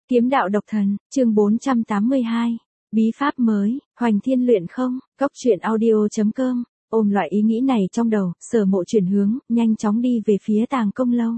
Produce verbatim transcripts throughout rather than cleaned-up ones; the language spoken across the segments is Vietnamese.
Kiếm đạo độc thần, chương bốn trăm tám mươi hai. Bí pháp mới, hoành thiên luyện không, cốc truyện audio.com, ôm loại ý nghĩ này trong đầu, Sở Mộ chuyển hướng, nhanh chóng đi về phía Tàng Công lâu.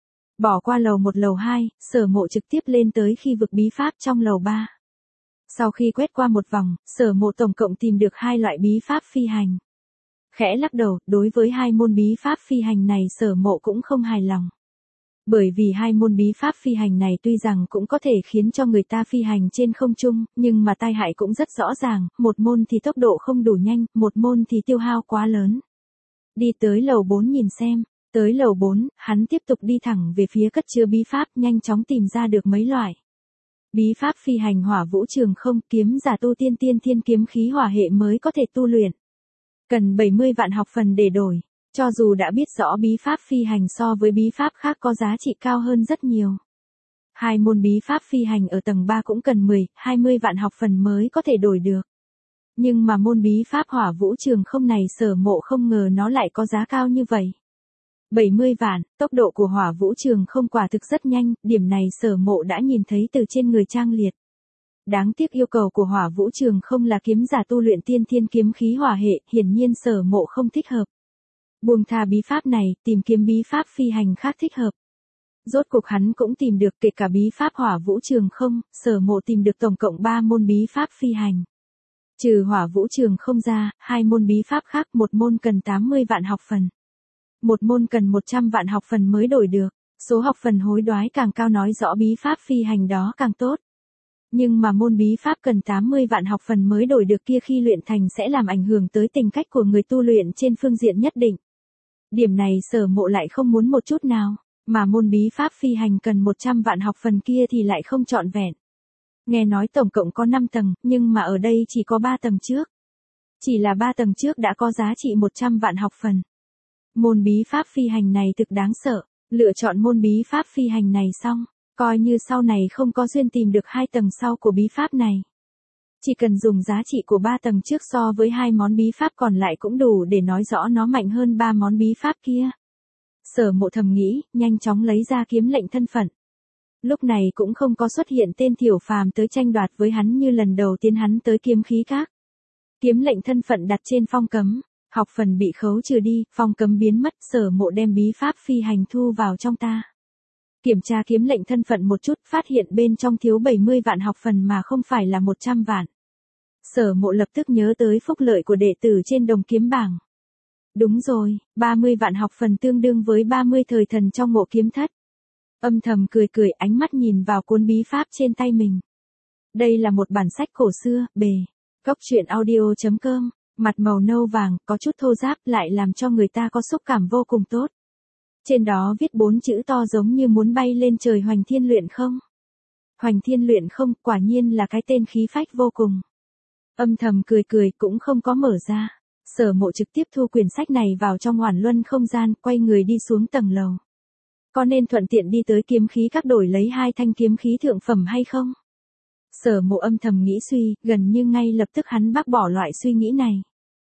Bỏ qua lầu một lầu hai, Sở Mộ trực tiếp lên tới khi vực bí pháp trong lầu ba. Sau khi quét qua một vòng, Sở Mộ tổng cộng tìm được hai loại bí pháp phi hành. Khẽ lắc đầu, đối với hai môn bí pháp phi hành này Sở Mộ cũng không hài lòng. Bởi vì hai môn bí pháp phi hành này tuy rằng cũng có thể khiến cho người ta phi hành trên không trung, nhưng mà tai hại cũng rất rõ ràng, một môn thì tốc độ không đủ nhanh, một môn thì tiêu hao quá lớn. Đi tới lầu bốn nhìn xem, tới lầu bốn, hắn tiếp tục đi thẳng về phía cất chứa bí pháp, nhanh chóng tìm ra được mấy loại. Bí pháp phi hành hỏa vũ trường không, kiếm giả tu tiên tiên thiên kiếm khí hỏa hệ mới có thể tu luyện. Cần bảy mươi vạn học phần để đổi. Cho dù đã biết rõ bí pháp phi hành so với bí pháp khác có giá trị cao hơn rất nhiều. Hai môn bí pháp phi hành ở tầng ba cũng cần mười, hai mươi vạn học phần mới có thể đổi được. Nhưng mà môn bí pháp hỏa vũ trường không này Sở Mộ không ngờ nó lại có giá cao như vậy. bảy mươi vạn, tốc độ của hỏa vũ trường không quả thực rất nhanh, điểm này Sở Mộ đã nhìn thấy từ trên người Trang Liệt. Đáng tiếc yêu cầu của hỏa vũ trường không là kiếm giả tu luyện tiên thiên kiếm khí hỏa hệ, hiển nhiên Sở Mộ không thích hợp. Buông tha bí pháp này, tìm kiếm bí pháp phi hành khác thích hợp. Rốt cuộc hắn cũng tìm được kể cả bí pháp hỏa vũ trường không, Sở Mộ tìm được tổng cộng ba môn bí pháp phi hành. Trừ hỏa vũ trường không ra, hai môn bí pháp khác, một môn cần tám mươi vạn học phần. Một môn cần một trăm vạn học phần mới đổi được, số học phần hối đoái càng cao nói rõ bí pháp phi hành đó càng tốt. Nhưng mà môn bí pháp cần tám mươi vạn học phần mới đổi được kia khi luyện thành sẽ làm ảnh hưởng tới tình cách của người tu luyện trên phương diện nhất định. Điểm này Sở Mộ lại không muốn một chút nào, mà môn bí pháp phi hành cần một trăm vạn học phần kia thì lại không trọn vẹn. Nghe nói tổng cộng có năm tầng, nhưng mà ở đây chỉ có ba tầng trước. Chỉ là ba tầng trước đã có giá trị một trăm vạn học phần. Môn bí pháp phi hành này thực đáng sợ, lựa chọn môn bí pháp phi hành này xong, coi như sau này không có duyên tìm được hai tầng sau của bí pháp này. Chỉ cần dùng giá trị của ba tầng trước so với hai món bí pháp còn lại cũng đủ để nói rõ nó mạnh hơn ba món bí pháp kia. Sở Mộ thầm nghĩ, nhanh chóng lấy ra kiếm lệnh thân phận. Lúc này cũng không có xuất hiện tên Tiểu Phàm tới tranh đoạt với hắn như lần đầu tiên hắn tới kiếm khí các. Kiếm lệnh thân phận đặt trên phong cấm, học phần bị khấu trừ đi, phong cấm biến mất, Sở Mộ đem bí pháp phi hành thu vào trong ta. Kiểm tra kiếm lệnh thân phận một chút, phát hiện bên trong thiếu bảy mươi vạn học phần mà không phải là một trăm vạn. Sở Mộ lập tức nhớ tới phúc lợi của đệ tử trên đồng kiếm bảng. Đúng rồi, ba mươi vạn học phần tương đương với ba mươi thời thần trong Ngộ Kiếm Thất. Âm thầm cười cười, ánh mắt nhìn vào cuốn bí pháp trên tay mình. Đây là một bản sách cổ xưa, bề, cốc truyện audio.com, mặt màu nâu vàng, có chút thô ráp lại làm cho người ta có xúc cảm vô cùng tốt. Trên đó viết bốn chữ to giống như muốn bay lên trời: hoành thiên luyện không. Hoành thiên luyện không, quả nhiên là cái tên khí phách vô cùng. Âm thầm cười cười cũng không có mở ra. Sở Mộ trực tiếp thu quyển sách này vào trong Hoản Luân không gian, quay người đi xuống tầng lầu. Có nên thuận tiện đi tới kiếm khí các đổi lấy hai thanh kiếm khí thượng phẩm hay không? Sở Mộ âm thầm nghĩ suy, gần như ngay lập tức hắn bác bỏ loại suy nghĩ này.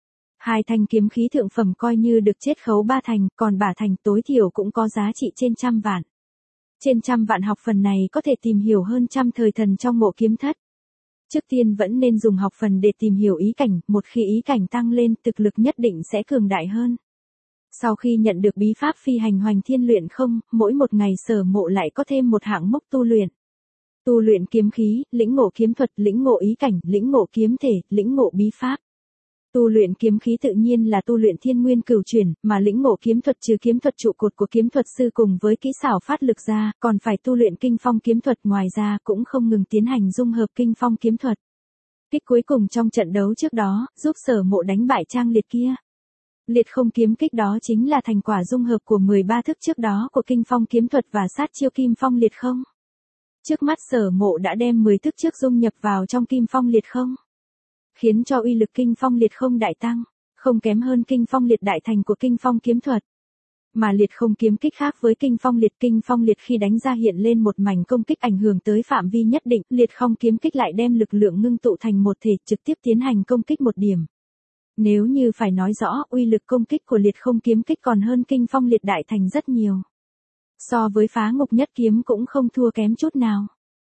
Hai thanh kiếm khí thượng phẩm coi như được chiết khấu ba thành, còn bả thành tối thiểu cũng có giá trị trên trăm vạn. Trên trăm vạn học phần này có thể tìm hiểu hơn trăm thời thần trong Ngộ Kiếm Thất. Trước tiên vẫn nên dùng học phần để tìm hiểu ý cảnh, một khi ý cảnh tăng lên, thực lực nhất định sẽ cường đại hơn. Sau khi nhận được bí pháp phi hành hoành thiên luyện không, mỗi một ngày Sở Mộ lại có thêm một hạng mốc tu luyện. Tu luyện kiếm khí, lĩnh ngộ kiếm thuật, lĩnh ngộ ý cảnh, lĩnh ngộ kiếm thể, lĩnh ngộ bí pháp. Tu luyện kiếm khí tự nhiên là tu luyện thiên nguyên cửu chuyển, mà lĩnh ngộ kiếm thuật trừ kiếm thuật trụ cột của kiếm thuật sư cùng với kỹ xảo phát lực ra, còn phải tu luyện kinh phong kiếm thuật, ngoài ra cũng không ngừng tiến hành dung hợp kinh phong kiếm thuật. Kích cuối cùng trong trận đấu trước đó, giúp Sở Mộ đánh bại Trang Liệt kia. Liệt không kiếm kích đó chính là thành quả dung hợp của mười ba thức trước đó của kinh phong kiếm thuật và sát chiêu kim phong liệt không. Trước mắt Sở Mộ đã đem mười thức trước dung nhập vào trong kim phong liệt không, khiến cho uy lực kinh phong liệt không đại tăng, không kém hơn kinh phong liệt đại thành của kinh phong kiếm thuật. Mà liệt không kiếm kích khác với kinh phong liệt, kinh phong liệt khi đánh ra hiện lên một mảnh công kích ảnh hưởng tới phạm vi nhất định, liệt không kiếm kích lại đem lực lượng ngưng tụ thành một thể trực tiếp tiến hành công kích một điểm. Nếu như phải nói rõ, uy lực công kích của liệt không kiếm kích còn hơn kinh phong liệt đại thành rất nhiều. So với phá ngục nhất kiếm cũng không thua kém chút nào.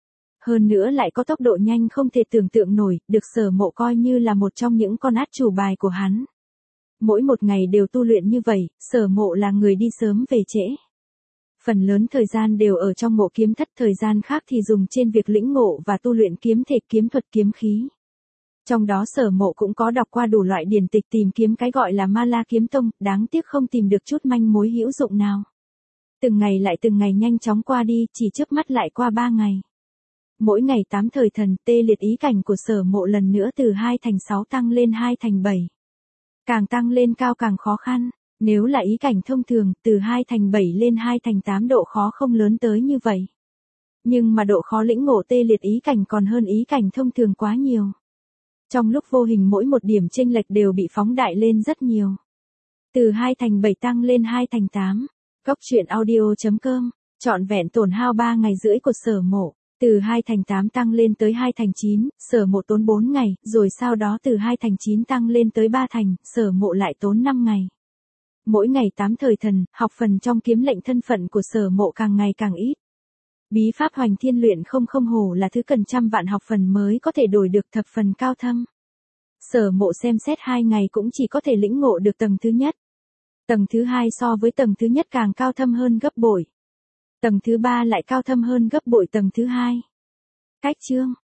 hơn nữa lại có tốc độ nhanh không thể tưởng tượng nổi, được Sở Mộ coi như là một trong những con át chủ bài của hắn. Mỗi một ngày đều tu luyện như vậy, Sở Mộ là người đi sớm về trễ. Phần lớn thời gian đều ở trong mộ kiếm thất, thời gian khác thì dùng trên việc lĩnh ngộ và tu luyện kiếm thể, kiếm thuật, kiếm khí. Trong đó Sở Mộ cũng có đọc qua đủ loại điển tịch tìm kiếm cái gọi là Ma La Kiếm Tông, đáng tiếc không tìm được chút manh mối hữu dụng nào. Từng ngày lại từng ngày nhanh chóng qua đi, chỉ chớp mắt lại qua ba ngày. Mỗi ngày tám thời thần, tê liệt ý cảnh của Sở Mộ lần nữa từ hai thành sáu tăng lên hai thành bảy. Càng tăng lên cao càng khó khăn, nếu là ý cảnh thông thường, từ hai thành bảy lên hai thành tám độ khó không lớn tới như vậy. Nhưng mà độ khó lĩnh ngộ tê liệt ý cảnh còn hơn ý cảnh thông thường quá nhiều. Trong lúc vô hình mỗi một điểm chênh lệch đều bị phóng đại lên rất nhiều. Từ hai thành bảy tăng lên hai thành tám. Góc truyện audio chấm com, trọn vẹn tổn hao ba ngày rưỡi của Sở Mộ. Từ hai thành tám tăng lên tới hai thành chín, Sở Mộ tốn bốn ngày, rồi sau đó từ hai thành chín tăng lên tới ba thành, Sở Mộ lại tốn năm ngày. Mỗi ngày tám thời thần, học phần trong kiếm lệnh thân phận của Sở Mộ càng ngày càng ít. Bí pháp Hoành Thiên luyện không không hổ là thứ cần trăm vạn học phần mới có thể đổi được thập phần cao thâm. Sở Mộ xem xét hai ngày cũng chỉ có thể lĩnh ngộ được tầng thứ nhất. Tầng thứ hai so với tầng thứ nhất càng cao thâm hơn gấp bội. Tầng thứ ba lại cao thâm hơn gấp bội tầng thứ hai. Cách chương